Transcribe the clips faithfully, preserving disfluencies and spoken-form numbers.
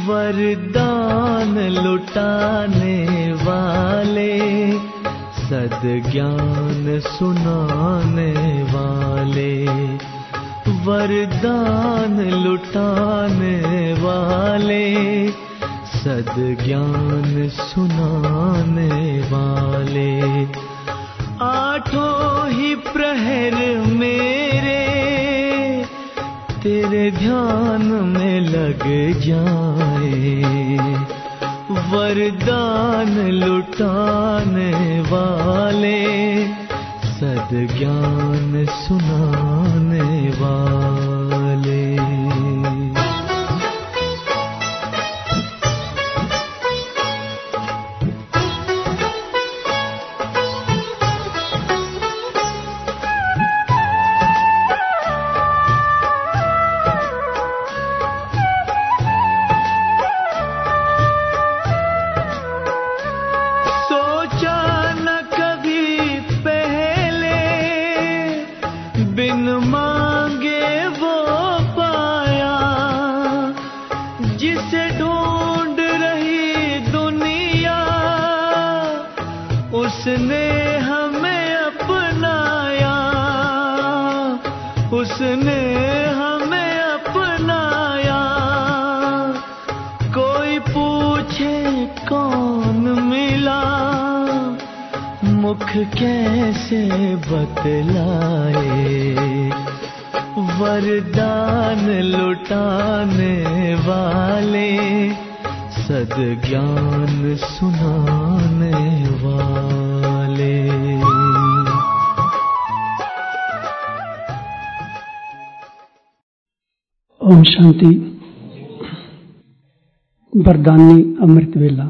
वरदान लुटाने वाले, सद्ज्ञान सुनाने वाले, वरदान लुटाने वाले, सद्ज्ञान सुनाने वाले। आठों ही प्रहर मेरे तेरे ध्यान में लग जाए, वरदान लुटाने वाले, सद्ज्ञान सुनाने वाले। उसने हमें अपनाया, उसने हमें अपनाया। कोई पूछे कौन मिला, मुख कैसे बतलाए, वरदान लुटाने वाले, सद्ज्ञान सुनाने वाले। ओम शांति। वरदानी अमृत वेला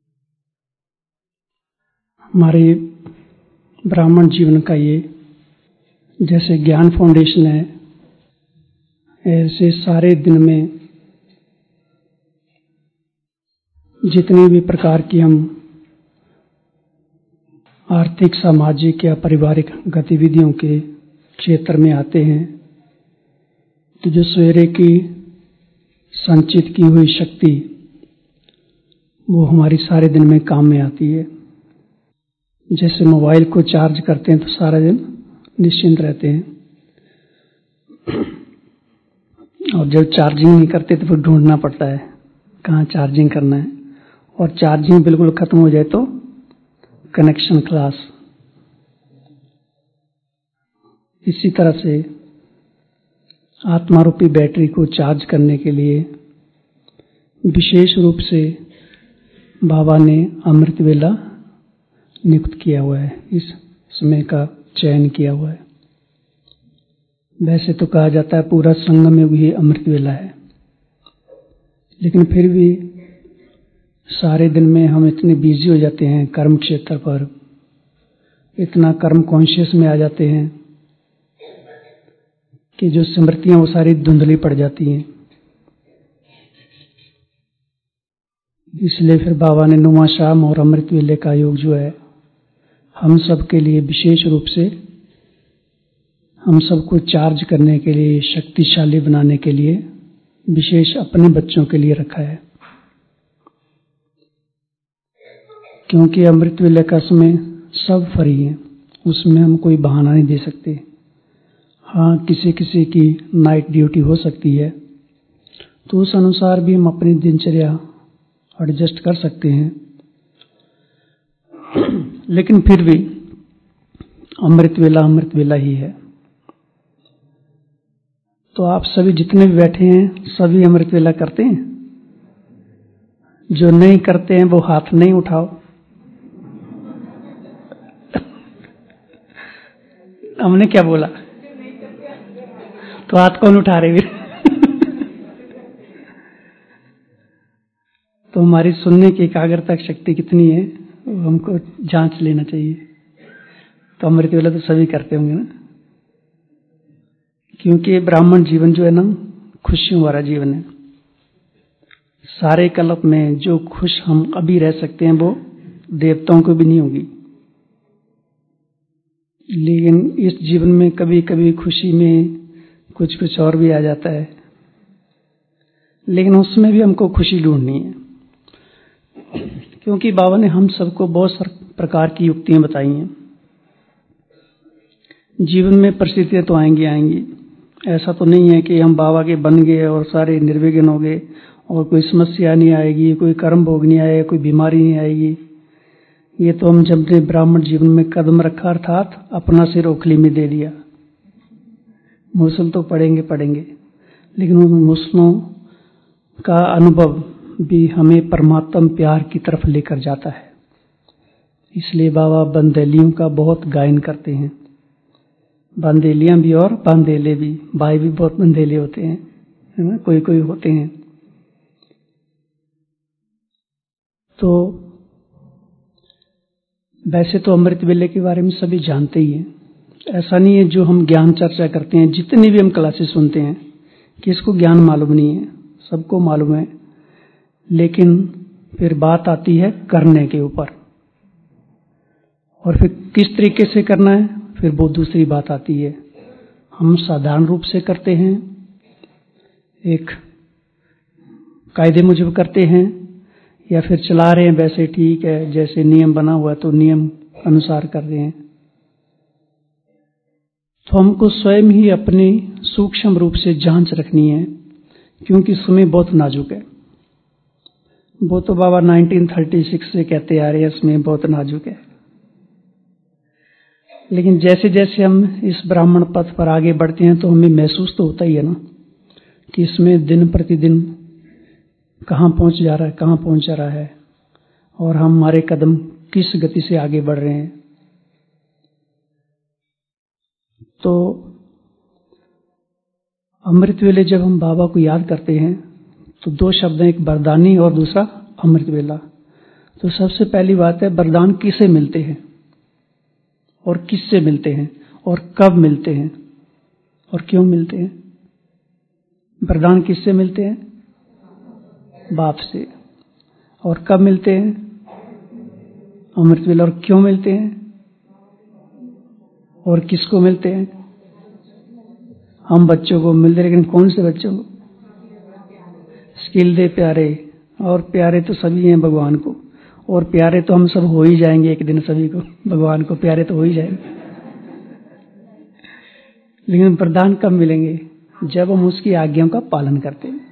हमारे ब्राह्मण जीवन का ये जैसे ज्ञान फाउंडेशन है, ऐसे सारे दिन में जितनी भी प्रकार की हम आर्थिक, सामाजिक या पारिवारिक गतिविधियों के क्षेत्र में आते हैं, तो जो सवेरे की संचित की हुई शक्ति वो हमारी सारे दिन में काम में आती है। जैसे मोबाइल को चार्ज करते हैं तो सारा दिन निश्चिंत रहते हैं, और जब चार्जिंग नहीं करते तो फिर ढूंढना पड़ता है कहाँ चार्जिंग करना है, और चार्जिंग बिल्कुल खत्म हो जाए तो कनेक्शन क्लास। इसी तरह से आत्मा रूपी बैटरी को चार्ज करने के लिए विशेष रूप से बाबा ने अमृत वेला नियुक्त किया हुआ है, इस समय का चयन किया हुआ है। वैसे तो कहा जाता है पूरा संगम में भी अमृत वेला है, लेकिन फिर भी सारे दिन में हम इतने बिजी हो जाते हैं कर्म क्षेत्र पर, इतना कर्म कॉन्शियस में आ जाते हैं कि जो स्मृतियां वो सारी धुंधली पड़ जाती हैं। इसलिए फिर बाबा ने नुमा शाम और अमृत वेले का योग जो है हम सब के लिए विशेष रूप से हम सबको चार्ज करने के लिए, शक्तिशाली बनाने के लिए विशेष अपने बच्चों के लिए रखा है। क्योंकि अमृत वेले का समय सब फ्री है, उसमें हम कोई बहाना नहीं दे सकते। हाँ, किसी किसी की नाइट ड्यूटी हो सकती है तो उस अनुसार भी हम अपनी दिनचर्या एडजस्ट कर सकते हैं, लेकिन फिर भी अमृत वेला अमृत वेला ही है। तो आप सभी जितने भी बैठे हैं सभी अमृत वेला करते हैं? जो नहीं करते हैं वो हाथ नहीं उठाओ। हमने क्या बोला? तो हाथ कौन उठा रहे हैं? तो हमारी सुनने की एकाग्रता शक्ति कितनी है वो हमको जांच लेना चाहिए। तो अमृत वेला तो सभी करते होंगे ना, क्योंकि ब्राह्मण जीवन जो है ना खुशियों वाला जीवन है। सारे कल्प में जो खुश हम अभी रह सकते हैं वो देवताओं को भी नहीं होगी। लेकिन इस जीवन में कभी कभी खुशी में कुछ कुछ और भी आ जाता है, लेकिन उसमें भी हमको खुशी ढूंढनी है, क्योंकि बाबा ने हम सबको बहुत सारे प्रकार की युक्तियां बताई हैं। जीवन में परिस्थितियां तो आएंगी आएंगी, ऐसा तो नहीं है कि हम बाबा के बन गए और सारे निर्विघ्न हो गए और कोई समस्या नहीं आएगी, कोई कर्म भोग नहीं आएगा, कोई बीमारी नहीं आएगी। ये तो हम जब ने ब्राह्मण जीवन में कदम रखा अर्थात अपना सिर ओखली में दे दिया। मुसल तो पढ़ेंगे पढ़ेंगे, लेकिन उन मुसलों का अनुभव भी हमें परमात्मा प्यार की तरफ लेकर जाता है। इसलिए बाबा बंदेलियों का बहुत गायन करते हैं। बंदेलियां भी और बंदेले भी, भाई भी बहुत बंदेले होते हैं, है ना, कोई कोई होते हैं। तो वैसे तो अमृत वेले के बारे में सभी जानते ही हैं। ऐसा नहीं है जो हम ज्ञान चर्चा करते हैं, जितनी भी हम क्लासेस सुनते हैं, किसको ज्ञान मालूम नहीं है, सबको मालूम है। लेकिन फिर बात आती है करने के ऊपर, और फिर किस तरीके से करना है, फिर वो दूसरी बात आती है। हम साधारण रूप से करते हैं, एक कायदे मुजब करते हैं, या फिर चला रहे हैं वैसे ठीक है, जैसे नियम बना हुआ है तो नियम अनुसार कर रहे हैं। तो हमको स्वयं ही अपनी सूक्ष्म रूप से जांच रखनी है, क्योंकि समय बहुत नाजुक है। वो तो बाबा उन्नीस सौ छत्तीस से कहते आ रहे हैं समय बहुत नाजुक है। लेकिन जैसे जैसे हम इस ब्राह्मण पथ पर आगे बढ़ते हैं तो हमें महसूस तो होता ही है ना कि इसमें दिन प्रतिदिन कहाँ पहुंच जा रहा है, कहाँ पहुंच जा रहा है, और हम हमारे कदम किस गति से आगे बढ़ रहे हैं। तो अमृत वेले जब हम बाबा को याद करते हैं तो दो शब्द हैं, एक वरदानी और दूसरा अमृत वेला। तो सबसे पहली बात है, वरदान किसे मिलते हैं और किससे मिलते हैं और कब मिलते हैं और क्यों मिलते हैं। वरदान किससे मिलते हैं? बाप से। और कब मिलते हैं? अमृत वेला। और क्यों मिलते हैं और किसको मिलते हैं? हम बच्चों को मिलते, लेकिन कौन से बच्चों को? स्किल दे प्यारे, और प्यारे तो सभी हैं भगवान को, और प्यारे तो हम सब हो ही जाएंगे एक दिन, सभी को भगवान को प्यारे तो हो ही जाएंगे। लेकिन वरदान कब मिलेंगे? जब हम उसकी आज्ञाओं का पालन करते हैं।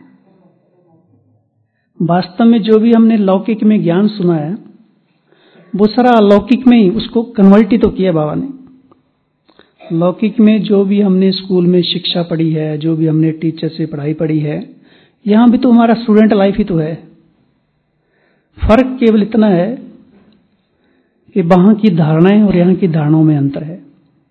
वास्तव में जो भी हमने लौकिक में ज्ञान सुना है वो सारा अलौकिक में ही उसको कन्वर्ट ही तो किया बाबा ने। लौकिक में जो भी हमने स्कूल में शिक्षा पढ़ी है, जो भी हमने टीचर से पढ़ाई पढ़ी है, यहां भी तो हमारा स्टूडेंट लाइफ ही तो है। फर्क केवल इतना है कि वहां की धारणाएं और यहां की धारणाओं में अंतर है।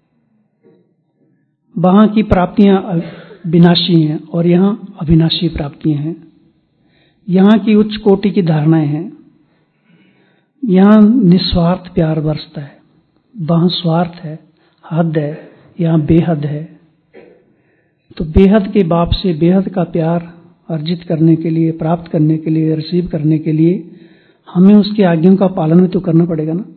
वहां की प्राप्तियां विनाशी हैं और यहां अविनाशी प्राप्तियां हैं। यहां की उच्च कोटि की धारणाएं हैं, यहां निस्वार्थ प्यार बरसता है, वहां स्वार्थ है, हद है, यहां बेहद है। तो बेहद के बाप से बेहद का प्यार अर्जित करने के लिए, प्राप्त करने के लिए, रिसीव करने के लिए हमें उसकी आज्ञाओं का पालन भी तो करना पड़ेगा ना।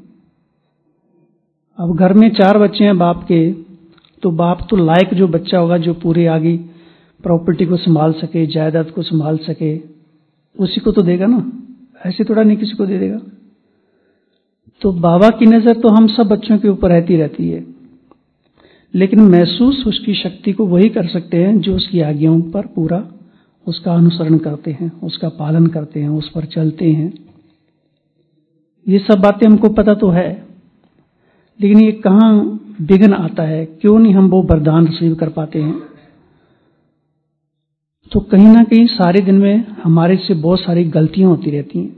अब घर में चार बच्चे हैं बाप के, तो बाप तो लायक जो बच्चा होगा जो पूरी आगे प्रॉपर्टी को संभाल सके, जायदाद को संभाल सके, उसी को तो देगा ना, ऐसे थोड़ा नहीं किसी को दे देगा। तो बाबा की नजर तो हम सब बच्चों के ऊपर रहती रहती है, लेकिन महसूस उसकी शक्ति को वही कर सकते हैं जो उसकी आज्ञाओं पर पूरा उसका अनुसरण करते हैं, उसका पालन करते हैं, उस पर चलते हैं। ये सब बातें हमको पता तो है, लेकिन ये कहाँ विघ्न आता है, क्यों नहीं हम वो वरदान रिसीव कर पाते हैं? तो कहीं ना कहीं सारे दिन में हमारे से बहुत सारी गलतियां होती रहती हैं।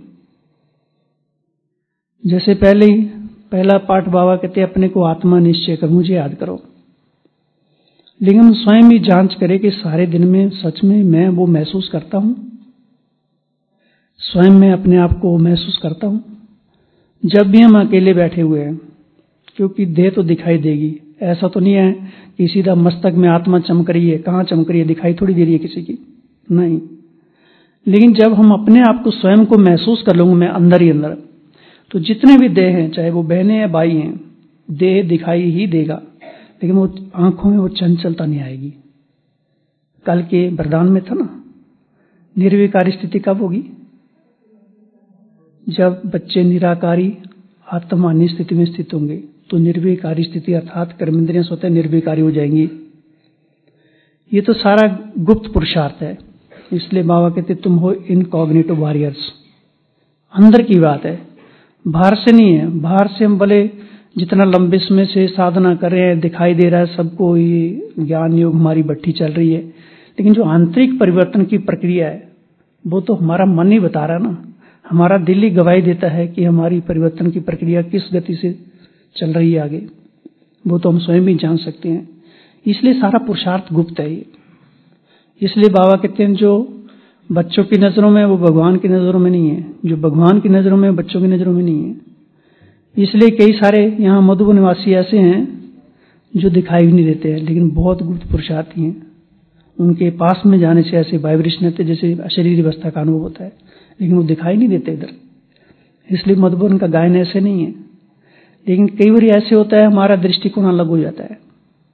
जैसे पहले ही पहला पाठ बाबा कहते हैं अपने को आत्मा निश्चय कर, मुझे याद करो। लेकिन हम स्वयं ही जांच करें कि सारे दिन में सच में मैं वो महसूस करता हूं, स्वयं में अपने आप को महसूस करता हूं। जब भी हम अकेले बैठे हुए हैं, क्योंकि देह तो दिखाई देगी, ऐसा तो नहीं है कि सीधा मस्तक में आत्मा चमक रही है, कहां चमक रही है, दिखाई थोड़ी दे रही है किसी की, नहीं। लेकिन जब हम अपने आप को स्वयं को महसूस कर लूंगा मैं अंदर ही अंदर, तो जितने भी देह हैं, चाहे वो बहनें या भाई हैं, देह दिखाई ही देगा, लेकिन वो आंखों में वो चंचलता नहीं आएगी। कल के वरदान में था ना, निर्विकारी स्थिति कब होगी? जब बच्चे निराकारी आत्मानी स्थिति में स्थित होंगे तो निर्विकारी स्थिति अर्थात कर्मेंद्रियां स्वतः निर्विकारी हो जाएंगी। ये तो सारा गुप्त पुरुषार्थ है। इसलिए बाबा कहते तुम हो इनकॉग्निटिव वॉरियर्स, अंदर की बात है, बाहर से नहीं है। बाहर से हम भले जितना लंबे समय से साधना कर रहे हैं, दिखाई दे रहा है सबको ये ज्ञान योग हमारी भट्ठी चल रही है, लेकिन जो आंतरिक परिवर्तन की प्रक्रिया है वो तो हमारा मन ही बता रहा है ना। हमारा दिल ही गवाही देता है कि हमारी परिवर्तन की प्रक्रिया किस गति से चल रही है आगे, वो तो हम स्वयं भी जान सकते हैं। इसलिए सारा पुरुषार्थ गुप्त है ये। इसलिए बाबा कहते हैं जो बच्चों की नजरों में वो भगवान की नजरों में नहीं है, जो भगवान की नजरों में बच्चों की नजरों में नहीं है। इसलिए कई सारे यहाँ मधुबन निवासी ऐसे हैं जो दिखाई भी नहीं देते हैं, लेकिन बहुत गुप्त पुरुषार्थी हैं। उनके पास में जाने से ऐसे वाइब्रेशन होते जैसे अशरीरी अवस्था का अनुभव होता है, लेकिन वो दिखाई नहीं देते इधर। इसलिए मधुबन का गायन ऐसे नहीं है। लेकिन कई बार ऐसे होता है हमारा दृष्टिकोण अलग हो जाता है।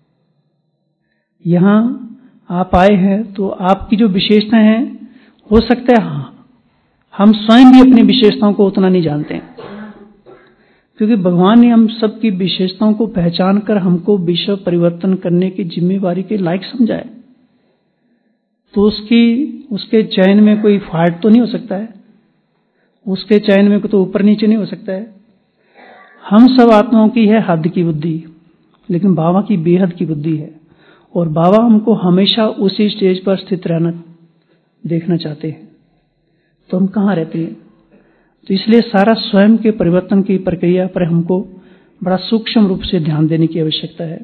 यहां आप आए हैं तो आपकी जो विशेषताएं हैं, हो सकता है हम स्वयं भी अपनी विशेषताओं को उतना नहीं जानते हैं, क्योंकि भगवान ने हम सबकी विशेषताओं को पहचान कर हमको विश्व परिवर्तन करने की जिम्मेवारी के लायक समझा है। तो उसकी उसके चयन में कोई फाल्ट तो नहीं हो सकता है, उसके चयन में कोई तो ऊपर नीचे नहीं हो सकता है। हम सब आत्माओं की है हद की बुद्धि, लेकिन बाबा की बेहद की बुद्धि है, और बाबा हमको हमेशा उसी स्टेज पर स्थित रहना देखना चाहते हैं। तो हम कहाँ रहते हैं? तो इसलिए सारा स्वयं के परिवर्तन की प्रक्रिया पर हमको बड़ा सूक्ष्म रूप से ध्यान देने की आवश्यकता है।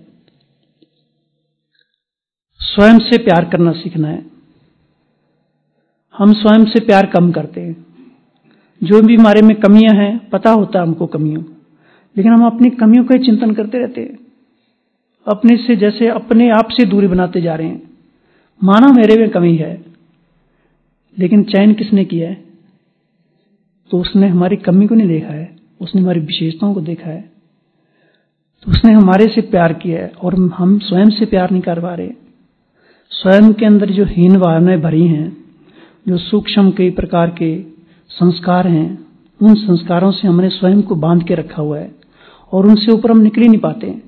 स्वयं से प्यार करना सीखना है। हम स्वयं से प्यार कम करते हैं। जो भी हमारे में कमियां हैं, पता होता है हमको कमियों, लेकिन हम अपनी कमियों का चिंतन करते रहते हैं। अपने से जैसे अपने आप से दूरी बनाते जा रहे हैं। माना मेरे में कमी है, लेकिन चयन किसने किया है? तो उसने हमारी कमी को नहीं देखा है, उसने हमारी विशेषताओं को देखा है। तो उसने हमारे से प्यार किया है, और हम स्वयं से प्यार नहीं कर पा रहे। स्वयं के अंदर जो हीन भावनाएं भरी हैं, जो सूक्ष्म कई प्रकार के संस्कार हैं, उन संस्कारों से हमने स्वयं को बांध के रखा हुआ है, और उनसे ऊपर हम निकल ही नहीं पाते हैं।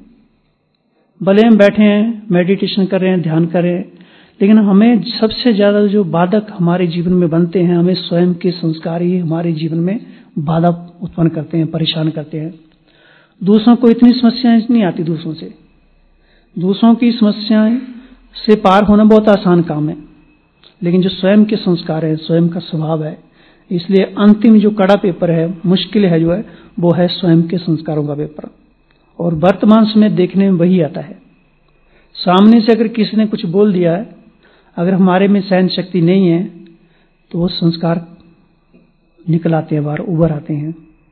भले हम बैठे हैं, मेडिटेशन कर रहे हैं, ध्यान कर रहे हैं, लेकिन हमें सबसे ज्यादा जो बाधक हमारे जीवन में बनते हैं, हमें स्वयं के संस्कार ही हमारे जीवन में बाधा उत्पन्न करते हैं, परेशान करते हैं। दूसरों को इतनी समस्याएं नहीं आती। दूसरों से दूसरों की समस्याएं से पार होना बहुत आसान काम है, लेकिन जो स्वयं के संस्कार है, स्वयं का स्वभाव है, इसलिए अंतिम जो कड़ा पेपर है, मुश्किल है जो है, वो है स्वयं के संस्कारों का पेपर। और वर्तमान समय देखने में वही आता है। सामने से अगर किसी ने कुछ बोल दिया है, अगर हमारे में सहन शक्ति नहीं है, तो वो संस्कार निकल आते हैं, बाहर उभर आते हैं।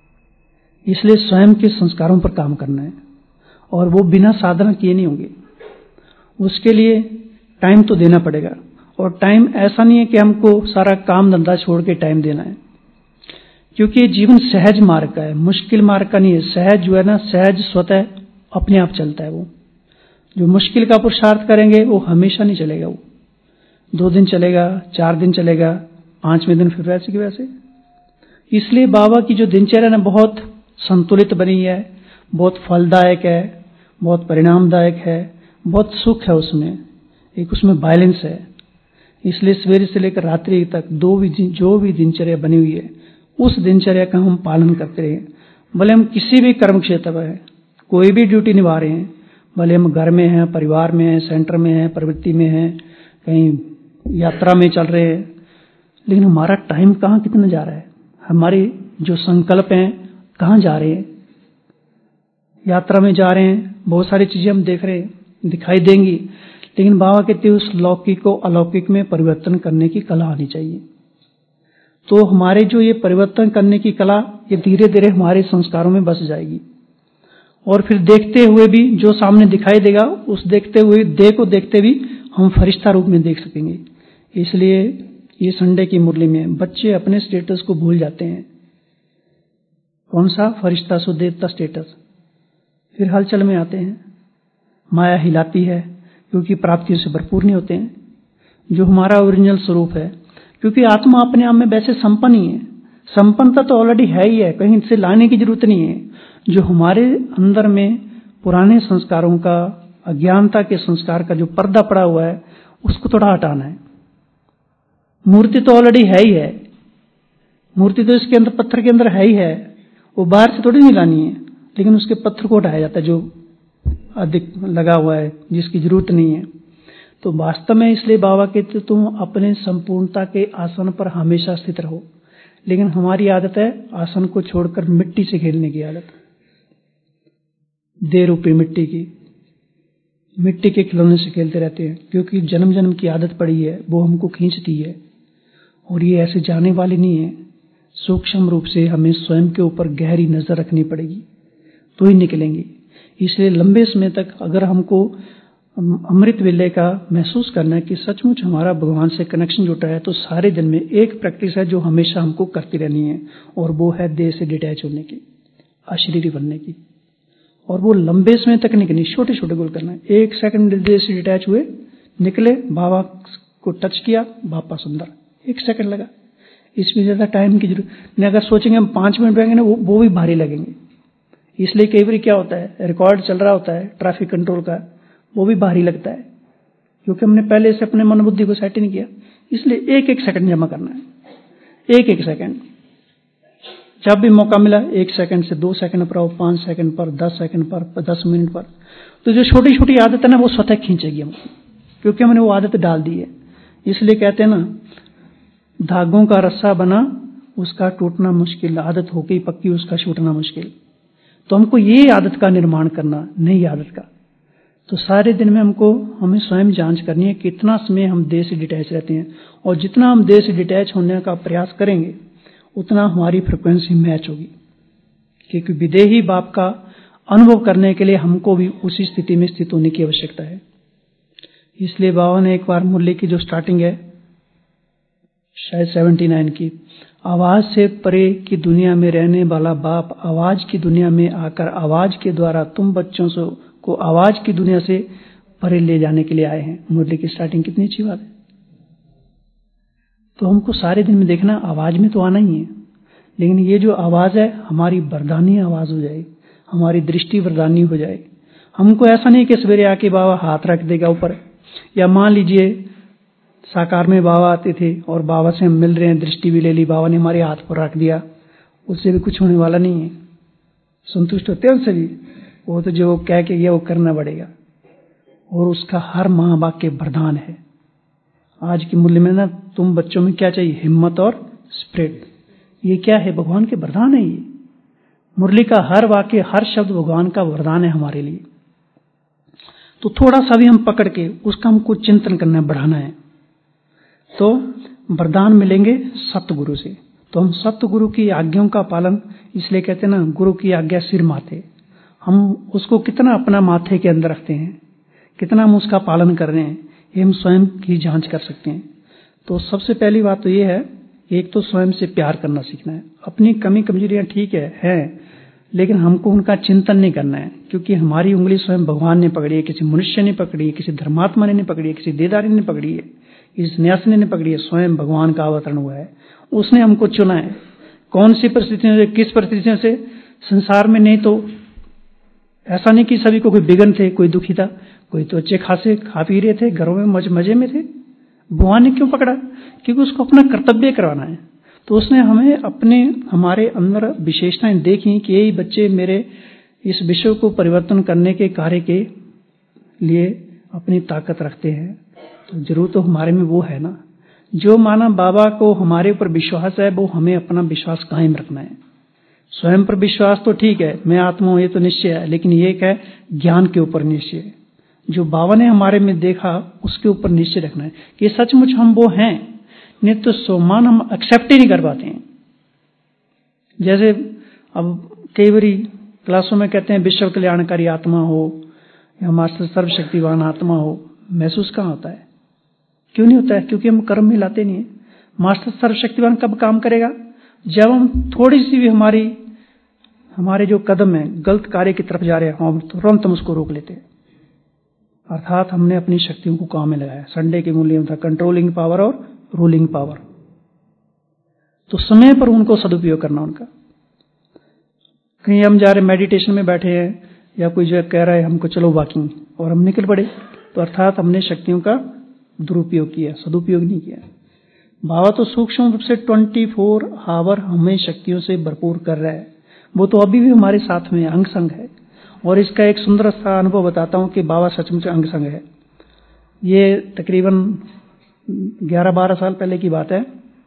इसलिए स्वयं के संस्कारों पर काम करना है, और वो बिना साधना किए नहीं होंगे। उसके लिए टाइम तो देना पड़ेगा, और टाइम ऐसा नहीं है कि हमको सारा काम धंधा छोड़ के टाइम देना है, क्योंकि ये जीवन सहज मार्ग का है, मुश्किल मार्ग का नहीं है। सहज जो है ना, सहज स्वतः अपने आप चलता है। वो जो मुश्किल का पुरुषार्थ करेंगे वो हमेशा नहीं चलेगा। वो दो दिन चलेगा, चार दिन चलेगा, पांचवें दिन फिर वैसे की वैसे। इसलिए बाबा की जो दिनचर्या ना बहुत संतुलित बनी है, बहुत फलदायक है, बहुत परिणामदायक है, बहुत सुख है उसमें, एक उसमें बैलेंस है। इसलिए सवेरे से लेकर रात्रि तक दो भी जो भी दिनचर्या बनी हुई है, उस दिनचर्या का हम पालन करते रहे। भले हम किसी भी कर्म क्षेत्र में हैं, कोई भी ड्यूटी निभा रहे हैं, भले हम घर में हैं, परिवार में हैं, सेंटर में हैं, प्रवृत्ति में हैं, कहीं यात्रा में चल रहे हैं, लेकिन हमारा टाइम कहाँ कितना जा रहा है, हमारे जो संकल्प हैं कहाँ जा रहे हैं। यात्रा में जा रहे हैं, बहुत सारी चीजें हम देख रहे हैं, दिखाई देंगी, लेकिन बाबा कहते हैं उस लौकिक को अलौकिक में परिवर्तन करने की कला आनी चाहिए। तो हमारे जो ये परिवर्तन करने की कला, ये धीरे धीरे हमारे संस्कारों में बस जाएगी, और फिर देखते हुए भी जो सामने दिखाई देगा, उस देखते हुए देह को देखते भी हम फरिश्ता रूप में देख सकेंगे। इसलिए ये संडे की मुरली में बच्चे अपने स्टेटस को भूल जाते हैं। कौन सा? फरिश्ता सो देवता स्टेटस। फिर हलचल में आते हैं, माया हिलाती है, क्योंकि प्राप्तियों से भरपूर नहीं होते हैं। जो हमारा ओरिजिनल स्वरूप है, क्योंकि आत्मा अपने आप में वैसे संपन्न ही है, संपन्नता तो ऑलरेडी है ही है, कहीं से लाने की जरूरत नहीं है। जो हमारे अंदर में पुराने संस्कारों का, अज्ञानता के संस्कार का जो पर्दा पड़ा हुआ है, उसको थोड़ा हटाना है। मूर्ति तो ऑलरेडी है ही है, मूर्ति तो इसके अंदर, पत्थर के अंदर है ही है, वो बाहर से थोड़ी नहीं लानी है, लेकिन उसके पत्थर को हटाया जाता है जो अधिक लगा हुआ है, जिसकी जरूरत नहीं है। तो वास्तव में इसलिए बाबा कहते तुम अपने संपूर्णता के आसन पर हमेशा स्थित रहो, लेकिन हमारी आदत है आसन को छोड़कर मिट्टी से खेलने की आदत, दे रूपी मिट्टी की, मिट्टी के खिलौने से खेलते रहते हैं, क्योंकि जन्म जन्म की आदत पड़ी है, वो हमको खींचती है और ये ऐसे जाने वाली नहीं है। सूक्ष्म रूप से हमें स्वयं के ऊपर गहरी नजर रखनी पड़ेगी तो ही निकलेंगे। इसलिए लंबे समय तक अगर हमको अमृत वेले का महसूस करना है कि सचमुच हमारा भगवान से कनेक्शन जुटा है, तो सारे दिन में एक प्रैक्टिस है जो हमेशा हमको करती रहनी है, और वो है देह से डिटैच होने की, अशरीरी बनने की। और वो लंबे समय तक नहीं करनी, छोटे छोटे गोल करना है। एक सेकंड देह से डिटैच हुए, निकले, बाबा को टच किया, वापस अंदर, एक सेकंड लगा। इसमें ज्यादा टाइम की जरूरत नहीं। अगर सोचेंगे हम पांच मिनट बैठेंगे ना, वो, वो भी भारी लगेंगे। इसलिए कई बार क्या होता है, रिकॉर्ड चल रहा होता है ट्रैफिक कंट्रोल का, वो भी भारी लगता है, क्योंकि हमने पहले से अपने मन बुद्धि को सेट नहीं किया। इसलिए एक एक सेकंड जमा करना है, एक एक सेकंड। जब भी मौका मिला एक सेकंड से दो सेकंड पर आओ, पांच सेकंड पर, दस सेकंड पर, दस मिनट पर। तो जो छोटी छोटी आदत है ना, वो स्वतः खींचेगी हमको, क्योंकि हमने वो आदत डाल दी है। इसलिए कहते हैं ना, धागों का रस्सा बना उसका टूटना मुश्किल, आदत हो गई पक्की उसका छूटना मुश्किल। तो हमको ये आदत का निर्माण करना, नई आदत का। तो सारे दिन में हमको हमें स्वयं जांच करनी है कितना समय हम देह से डिटैच रहते हैं, और जितना हम देह से डिटैच होने का प्रयास करेंगे उतना हमारी फ्रिक्वेंसी मैच होगी। क्योंकि विदेही बाप का अनुभव करने के लिए हमको भी उसी स्थिति में स्थित होने की आवश्यकता है। इसलिए बाबा ने एक बार मुरली की जो स्टार्टिंग है शायद उन्यासी की, आवाज से परे की दुनिया में रहने वाला बाप आवाज की दुनिया में आकर आवाज के द्वारा तुम बच्चों से को आवाज की दुनिया से परे ले जाने के लिए आए हैं। मुरली की स्टार्टिंग कितनी अच्छी बात है। तो हमको सारे दिन में देखना, आवाज में तो आना ही है, लेकिन ये जो आवाज है हमारी वरदानी आवाज हो जाए, हमारी दृष्टि वरदानी हो जाए। हमको ऐसा नहीं कि सवेरे आके बाबा हाथ रख देगा ऊपर, या मान लीजिए साकार में बाबा आते थे और बाबा से हम मिल रहे हैं, दृष्टि भी ले ली, बाबा ने हमारे हाथ पर रख दिया, उससे भी कुछ होने वाला नहीं है। संतुष्ट होते हैं उससे भी, वो तो जो कह के गया वो करना पड़ेगा, और उसका हर माँ बाप के वरदान है। आज की मूल्य में ना, तुम बच्चों में क्या चाहिए, हिम्मत और स्पिरिट। ये क्या है, भगवान के वरदान है। ये मुरली का हर वाक्य, हर शब्द भगवान का वरदान है हमारे लिए। तो थोड़ा सा भी हम पकड़ के उसका हमको चिंतन करना है, बढ़ाना है। तो वरदान मिलेंगे सतगुरु से। तो हम सतगुरु की आज्ञाओं का पालन, इसलिए कहते हैं ना, गुरु की आज्ञा सिर माथे। हम उसको कितना अपना माथे के अंदर रखते हैं, कितना हम उसका पालन कर रहे हैं, ये हम स्वयं की जांच कर सकते हैं। तो सबसे पहली बात तो ये है, एक तो स्वयं से प्यार करना सीखना है। अपनी कमी कमजोरियां ठीक है हैं, लेकिन हमको उनका चिंतन नहीं करना है, क्योंकि हमारी उंगली स्वयं भगवान ने पकड़ी है, किसी मनुष्य ने पकड़ी है, किसी धर्मात्मा ने नहीं पकड़ी है, किसी देदारी ने पकड़ी है, किसी सन्यासी ने नहीं पकड़ी है। स्वयं भगवान का अवतरण हुआ है, उसने हमको चुना है। कौन सी परिस्थितियों से, किस परिस्थितियों से, संसार में नहीं तो ऐसा नहीं कि सभी को कोई बिगन थे, कोई दुखी था, कोई तो अच्छे खासे खा पी रहे थे, घरों में मज, मजे में थे। भगवान ने क्यों पकड़ा, क्योंकि उसको अपना कर्तव्य करवाना है। तो उसने हमें अपने, हमारे अंदर विशेषताएं देखी कि यही बच्चे मेरे इस विश्व को परिवर्तन करने के कार्य के लिए अपनी ताकत रखते हैं। तो जरूर तो हमारे में वो है ना। जो माना बाबा को हमारे ऊपर विश्वास है, वो हमें अपना विश्वास कायम रखना है। स्वयं पर विश्वास तो ठीक है, मैं आत्मा हूं, ये तो निश्चय है, लेकिन ये एक है ज्ञान के ऊपर निश्चय। जो बाबा ने हमारे में देखा उसके ऊपर निश्चय रखना है कि सचमुच हम वो हैं। नहीं तो सम्मान हम एक्सेप्ट ही नहीं कर पाते हैं। जैसे अब कई बारी क्लासों में कहते हैं विश्व कल्याणकारी आत्मा हो या मास्टर सर्वशक्तिवान आत्मा हो, महसूस कहाँ होता है, क्यों नहीं होता है? क्योंकि हम कर्म में लाते नहीं है। मास्टर सर्वशक्तिवान कब काम करेगा? जब हम थोड़ी सी भी हमारी हमारे जो कदम है गलत कार्य की तरफ जा रहे हैं, हम तुरंत हम उसको रोक लेते हैं। अर्थात हमने अपनी शक्तियों को काम में लगाया। संडे के मूल्य में था कंट्रोलिंग पावर और रूलिंग पावर। तो समय पर उनको सदुपयोग करना उनका। कहीं हम जा रहे मेडिटेशन में बैठे हैं या कोई जो कह रहा है हमको चलो वॉकिंग और हम निकल पड़े, तो अर्थात हमने शक्तियों का दुरुपयोग किया, सदुपयोग नहीं किया। बाबा तो सूक्ष्म रूप से ट्वेंटी फोर आवर हमें शक्तियों से भरपूर कर रहा है, वो तो अभी भी हमारे साथ में अंग संग है। और इसका एक सुंदर सा अनुभव बताता हूं कि बाबा सचमुच अंग संग है। ये तकरीबन ग्यारह बारह साल पहले की बात है।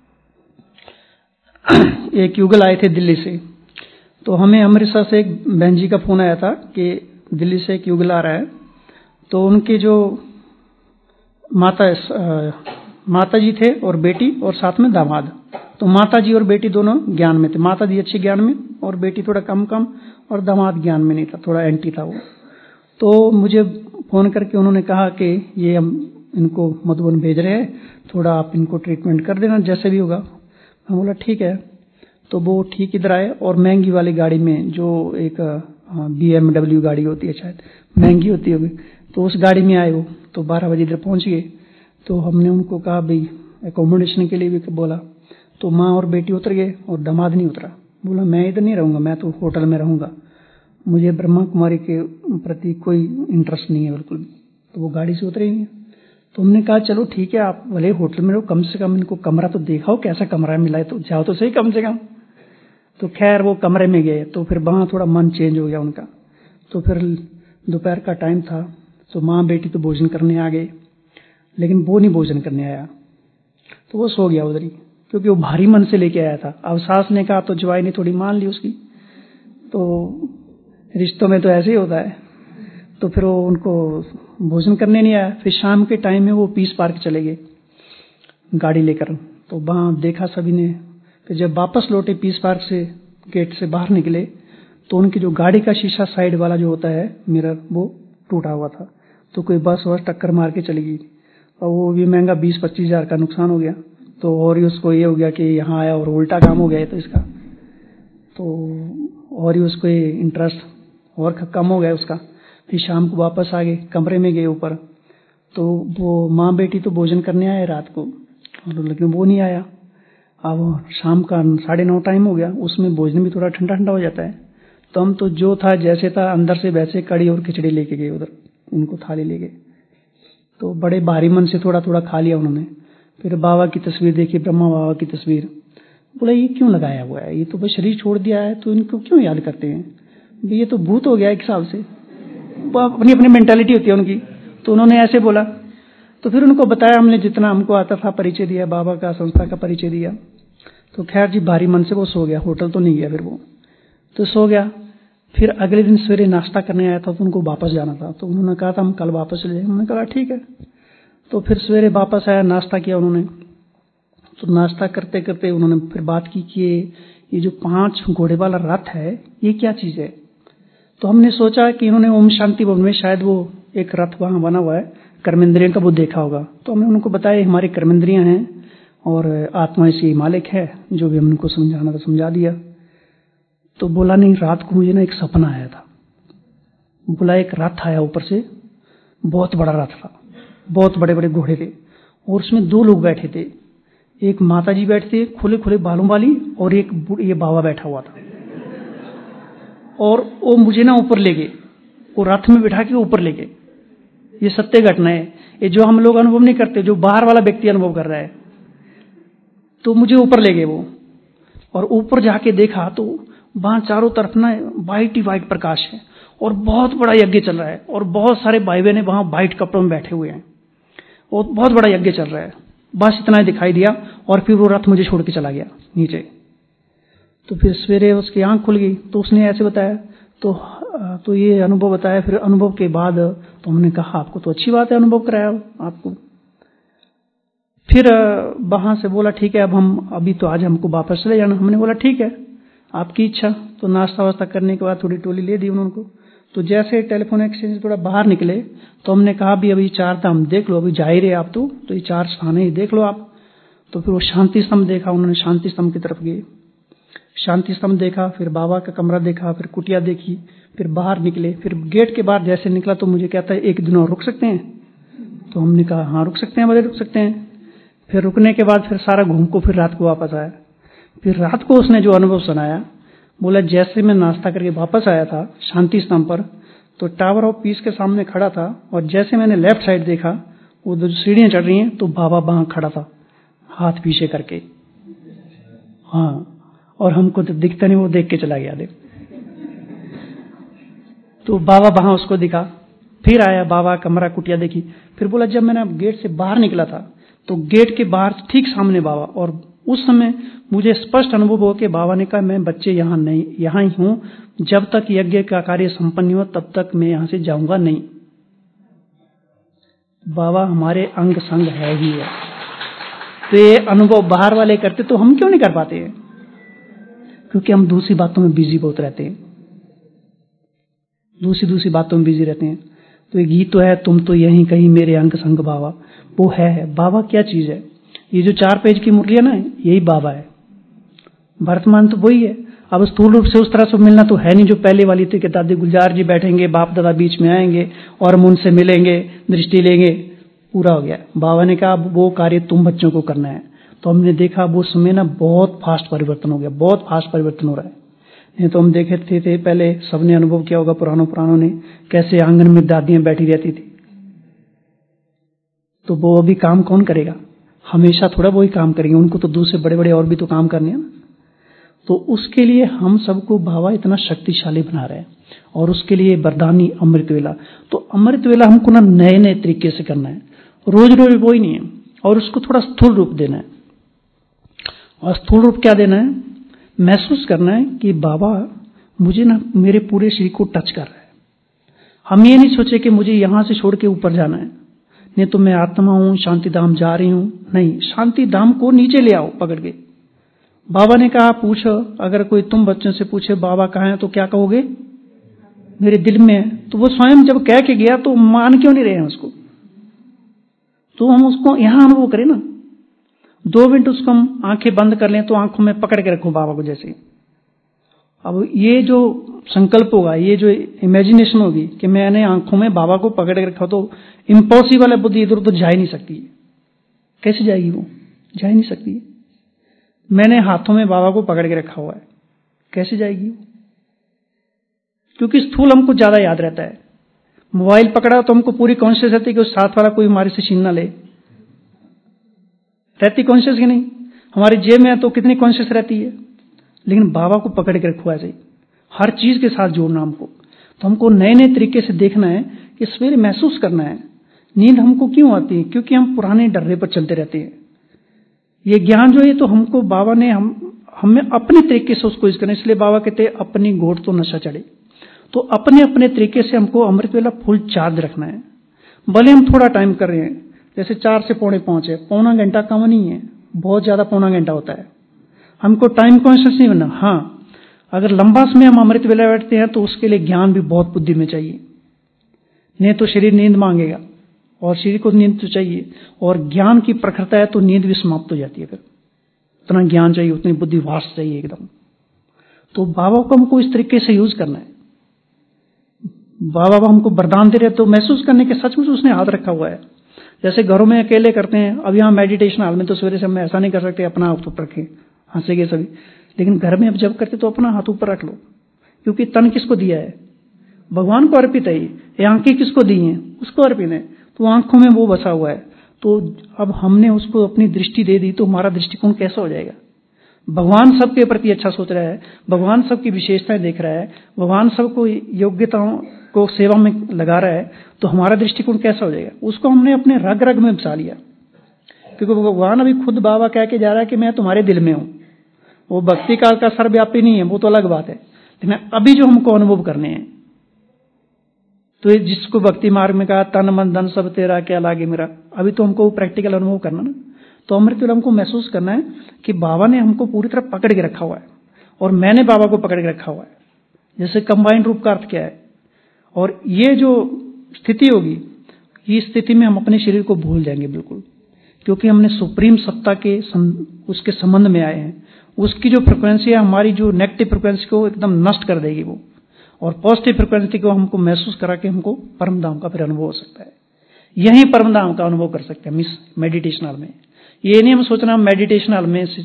एक युगल आए थे दिल्ली से, तो हमें अमृतसर से एक बहन जी का फोन आया था कि दिल्ली से एक युगल आ रहा है। तो उनके जो माता माता जी थे और बेटी और साथ में दामाद, तो माता जी और बेटी दोनों ज्ञान में थे। माता जी अच्छी ज्ञान में और बेटी थोड़ा कम कम, और दामाद ज्ञान में नहीं था, थोड़ा एंटी था वो। तो मुझे फोन करके उन्होंने कहा कि ये हम इनको मधुबन भेज रहे हैं, थोड़ा आप इनको ट्रीटमेंट कर देना जैसे भी होगा। मैं बोला ठीक है। तो वो ठीक इधर आए और महंगी वाली गाड़ी में, जो एक बी एम डब्ल्यू गाड़ी होती है, शायद महंगी होती होगी, तो उस गाड़ी में आए वो। तो बारह बजे इधर पहुंच गए। तो हमने उनको कहा भाई एकोमोडेशन के लिए भी बोला, तो माँ और बेटी उतर गए और दामाद नहीं उतरा। बोला मैं इधर नहीं रहूंगा, मैं तो होटल में रहूंगा, मुझे ब्रह्मा कुमारी के प्रति कोई इंटरेस्ट नहीं है बिल्कुल भी। तो वो गाड़ी से उतरे ही नहीं। तो हमने कहा चलो ठीक है, आप भले होटल में रहो, कम से कम इनको कमरा तो दिखाओ, कैसा कमरा मिला है, तो जाओ तो सही कम से कम। तो खैर वो कमरे में गए, तो फिर वहां थोड़ा मन चेंज हो गया उनका। तो फिर दोपहर का टाइम था, तो माँ बेटी तो भोजन करने आ गए, लेकिन वो नहीं भोजन करने आया, तो वो सो गया उधर ही, क्योंकि वो भारी मन से लेके आया था। अब सास ने कहा तो जवाई ने थोड़ी मान ली उसकी, तो रिश्तों में तो ऐसे ही होता है। तो फिर वो उनको भोजन करने नहीं आया। फिर शाम के टाइम में वो पीस पार्क चले गए गाड़ी लेकर। तो वहां देखा सभी ने। फिर जब वापस लौटे पीस पार्क से, गेट से बाहर निकले, तो उनकी जो गाड़ी का शीशा साइड वाला जो होता है मिरर, वो टूटा हुआ था। तो कोई बस वस टक्कर मार के चली गई, और वो भी महंगा बीस पच्चीस हजार का नुकसान हो गया। तो और ही उसको ये हो गया कि यहाँ आया और उल्टा काम हो गया है तो इसका, तो और ही उसको इंटरेस्ट और कम हो गया उसका। फिर शाम को वापस आ गए, कमरे में गए ऊपर, तो वो माँ बेटी तो भोजन करने आए रात को, लेकिन वो नहीं आया। अब शाम का साढ़े नौ टाइम हो गया, उसमें भोजन भी थोड़ा ठंडा ठंडा हो जाता है। तो हम तो जो था जैसे था अंदर से वैसे कड़ी और खिचड़ी लेके गए उधर, उनको थाली ले गए। तो बड़े भारी मन से थोड़ा थोड़ा खा लिया उन्होंने। फिर बाबा की तस्वीर देखी, ब्रह्मा बाबा की तस्वीर। बोला ये क्यों लगाया हुआ है, ये तो बस शरीर छोड़ दिया है, तो इनको क्यों याद करते हैं, ये तो भूत हो गया एक हिसाब से। अपनी अपनी मेंटालिटी होती है उनकी। तो उन्होंने ऐसे बोला। तो फिर उनको बताया हमने, जितना हमको आता था परिचय दिया, बाबा का संस्था का परिचय दिया। तो खैर जी भारी मन से वो सो गया, होटल तो नहीं गया फिर वो, तो सो गया। फिर अगले दिन सवेरे नाश्ता करने आया था, तो उनको वापस जाना था। तो उन्होंने कहा था हम कल वापस चले जाएंगे। उन्होंने कहा ठीक है। तो फिर सवेरे वापस आया, नाश्ता किया उन्होंने। तो नाश्ता करते करते उन्होंने फिर बात की कि ये जो पांच घोड़े वाला रथ है ये क्या चीज है। तो हमने सोचा कि इन्होंने ओम शांति भवन में शायद वो एक रथ वहां बना हुआ है कर्मेंद्रियों का, वो देखा होगा। तो हमने उनको बताया हमारी कर्मेंद्रियां हैं और आत्मा इसी मालिक है, जो भी हमने उनको समझाना था समझा दिया। तो बोला नहीं, रात को मुझे ना एक सपना आया था। बोला एक रथ आया ऊपर से, बहुत बड़ा रथ था, बहुत बड़े बड़े घोड़े थे, और उसमें दो लोग बैठे थे। एक माता जी बैठे थे खुले खुले बालों वाली, और एक ये बाबा बैठा हुआ था। और वो मुझे ना ऊपर ले गए, वो रथ में बिठा के ऊपर ले गए। ये सत्य घटना है, ये जो हम लोग अनुभव नहीं करते, जो बाहर वाला व्यक्ति अनुभव कर रहा है। तो मुझे ऊपर ले गए वो, और ऊपर जाके देखा तो वहां चारों तरफ ना व्हाइट ही व्हाइट प्रकाश है, और बहुत बड़ा यज्ञ चल रहा है, और बहुत सारे भाई बहन वहां व्हाइट कपड़ों में बैठे हुए हैं, और बहुत बड़ा यज्ञ चल रहा है। बस इतना ही दिखाई दिया, और फिर वो रथ मुझे छोड़ के चला गया नीचे। तो फिर सवेरे उसकी आंख खुल गई, तो उसने ऐसे बताया, तो तो ये अनुभव बताया। फिर अनुभव के बाद तो हमने कहा आपको तो अच्छी बात है, अनुभव कराया आपको। फिर वहां से बोला ठीक है, अब हम अभी तो आज हमको वापस चले जाना। हमने बोला ठीक है आपकी इच्छा। तो नाश्ता वास्ता करने के बाद थोड़ी टोली ले दी उनको। तो जैसे टेलीफोन एक्सचेंज थोड़ा बाहर निकले, तो हमने कहा भी अभी चार धाम देख लो, अभी जा ही रहे आप तो तो ये चार स्थान ही देख लो आप। तो फिर वो शांति स्तंभ देखा उन्होंने, शांति स्तंभ की तरफ गए, शांति स्तंभ देखा, फिर बाबा का कमरा देखा, फिर कुटिया देखी, फिर बाहर निकले। फिर गेट के बाहर जैसे निकला तो मुझे कहता है एक दिन और रुक सकते हैं। तो हमने कहा हाँ रुक सकते हैं, बड़े रुक सकते हैं। फिर रुकने के बाद फिर सारा घूम को फिर रात को वापस आया। फिर रात को उसने जो अनुभव सुनाया, बोला जैसे मैं नाश्ता करके वापस आया था शांति स्तंभ पर, तो टावर ऑफ पीस के सामने खड़ा था, और जैसे मैंने लेफ्ट साइड देखा, वो जो सीढ़ियां चढ़ रही हैं, तो बाबा वहां खड़ा था हाथ पीछे करके। हाँ, और हमको तो दिखता नहीं, वो देख के चला गया। देख, तो बाबा वहां उसको दिखा। फिर आया बाबा, कमरा कुटिया देखी। फिर बोला जब मैंने गेट से बाहर निकला था, तो गेट के बाहर ठीक सामने बाबा, और उस समय मुझे स्पष्ट अनुभव हो कि बाबा ने कहा मैं बच्चे यहाँ नहीं, यहाँ ही हूं, जब तक यज्ञ का कार्य संपन्न हो तब तक मैं यहां से जाऊंगा नहीं। बाबा हमारे अंग संग है ही है। तो ये अनुभव बाहर वाले करते तो हम क्यों नहीं कर पाते हैं? क्योंकि हम दूसरी बातों में बिजी बहुत रहते हैं, दूसरी दूसरी बातों में बिजी रहते हैं। तो ये गीत तो है, तुम तो यहीं कहीं मेरे अंग संग बाबा, वो है। बाबा क्या चीज है? ये जो चार पेज की मुरली है ना, यही बाबा है। वर्तमान तो वही है। अब स्थूल रूप से उस तरह से मिलना तो है नहीं जो पहले वाली थी कि दादी गुलजार जी बैठेंगे, बाप दादा बीच में आएंगे और हम उनसे मिलेंगे, दृष्टि लेंगे, पूरा हो गया। बाबा ने कहा वो कार्य तुम बच्चों को करना है। तो हमने देखा वो समय ना बहुत फास्ट परिवर्तन हो गया, बहुत फास्ट परिवर्तन हो रहा है। नहीं तो हम देखे थे, थे पहले सबने अनुभव किया होगा, पुरानों पुरानों ने, कैसे आंगन में दादियां बैठी रहती थी। तो वो अभी काम कौन करेगा? हमेशा थोड़ा वो ही काम करेंगे, उनको तो दूसरे बड़े बड़े और भी तो काम करने हैं ना। तो उसके लिए हम सबको बाबा इतना शक्तिशाली बना रहे हैं, और उसके लिए वरदानी अमृत वेला। तो अमृत वेला हमको ना नए नए तरीके से करना है, रोज रोज वो ही नहीं है, और उसको थोड़ा स्थूल रूप देना है। और स्थूल रूप क्या देना है? महसूस करना है कि बाबा मुझे ना मेरे पूरे शरीर को टच कर रहा है। हम ये नहीं सोचे कि मुझे यहां से छोड़ के ऊपर जाना है, नहीं तो मैं आत्मा हूं, शांति धाम जा रही हूं। नहीं, शांति धाम को नीचे ले आओ पकड़ के। बाबा ने कहा पूछो, अगर कोई तुम बच्चों से पूछे बाबा कहाँ है, तो क्या कहोगे? मेरे दिल में है। तो वो स्वयं जब कह के गया तो मान क्यों नहीं रहे हैं उसको? तो हम उसको यहां अनुभव करें ना। दो मिनट उसको हम आंखें बंद कर लें, तो आंखों में पकड़ के रखो बाबा को जैसे। अब ये जो संकल्प होगा, ये जो इमेजिनेशन होगी कि मैंने आंखों में बाबा को पकड़ के रखा, तो इम्पॉसिबल है, बुद्धि इधर उधर जा ही नहीं सकती। कैसे जाएगी वो? जा ही नहीं सकती। मैंने हाथों में बाबा को पकड़ के रखा हुआ है, कैसे जाएगी वो? क्योंकि स्थूल हमको ज्यादा याद रहता है। मोबाइल पकड़ा तो हमको पूरी कॉन्शियस रहती है कि उस साथ वाला कोई हमारे से छीन ना ले। रहती कॉन्शियस की नहीं? हमारी जेब में है तो कितनी कॉन्शियस रहती है। लेकिन बाबा को पकड़ के रखो ऐसे ही, हर चीज के साथ जोड़ना हमको। तो हमको नए नए तरीके से देखना है कि सवेरे महसूस करना है। नींद हमको क्यों आती है? क्योंकि हम पुराने डर्रे पर चलते रहते हैं। ये ज्ञान जो है तो हमको बाबा ने हम हमें अपने तरीके से उसको इसका, इसलिए बाबा कहते हैं अपनी गोट तो नशा चढ़े। तो अपने अपने तरीके से हमको अमृत वेला फुल चार्ज रखना है। भले हम थोड़ा टाइम कर रहे हैं, जैसे चार से पौने पांच है, पौना घंटा कम नहीं है, बहुत ज्यादा पौना घंटा होता है। हमको टाइम कॉन्शियस नहीं बनना। हाँ, अगर लंबा समय हम अमृत वेला बैठते हैं तो उसके लिए ज्ञान भी बहुत बुद्धि में चाहिए। नहीं तो शरीर नींद मांगेगा, और शरीर को नींद तो चाहिए, और ज्ञान की प्रखरता है तो नींद भी समाप्त हो जाती है। फिर उतना ज्ञान चाहिए, उतनी बुद्धि वास्ट चाहिए एकदम। तो बाबा को हमको इस तरीके से यूज करना है। बाबा हमको वरदान दे रहे तो महसूस करने के सचमुच उसने हाथ रखा हुआ है। जैसे घरों में अकेले करते हैं, अब यहाँ मेडिटेशन हाल में तो सवेरे से हम ऐसा नहीं कर सकते अपना हाथ ऊपर रखें, हंसेंगे सभी। लेकिन घर में अब जब करते तो अपना हाथ ऊपर रख लो, क्योंकि तन किसको दिया है? भगवान को अर्पित है। ये आंखें किसको दी हैं? उसको अर्पित है। तो आंखों में वो बसा हुआ है। तो अब हमने उसको अपनी दृष्टि दे दी तो हमारा दृष्टिकोण कैसा हो जाएगा? भगवान सबके प्रति अच्छा सोच रहा है, भगवान सबकी विशेषताएं देख रहा है, भगवान सबको योग्यताओं को सेवा में लगा रहा है, तो हमारा दृष्टिकोण कैसा हो जाएगा? उसको हमने अपने रग रग में बसा लिया, क्योंकि भगवान अभी खुद बाबा कह के जा रहा है कि मैं तुम्हारे दिल में हूं। वो भक्ति काल का सर्वव्यापी नहीं है, वो तो अलग बात है। लेकिन अभी जो हमको अनुभव करने हैं, तो ये जिसको भक्ति मार्ग में कहा तन मन धन सब तेरा क्या लागे मेरा, अभी तो हमको प्रैक्टिकल अनुभव करना ना। तो अमृत वेला हमको महसूस करना है कि बाबा ने हमको पूरी तरह पकड़ के रखा हुआ है, और मैंने बाबा को पकड़ के रखा हुआ है। जैसे कंबाइंड रूप का अर्थ क्या है? और ये जो स्थिति होगी, इस स्थिति में हम अपने शरीर को भूल जाएंगे बिल्कुल, क्योंकि हमने सुप्रीम सत्ता के सम, उसके संबंध में आए हैं। उसकी जो फ्रिक्वेंसी है, हमारी जो नेगेटिव फ्रिक्वेंसी को एकदम नष्ट कर देगी वो, और पॉजिटिव फ्रिक्वेंसी को हमको महसूस करा के हमको परम धाम का फिर अनुभव हो सकता है। यही परम धाम का अनुभव कर सकते हैं हम इस मेडिटेशन हाल में। ये नहीं हम सोचना हम मेडिटेशन हाल में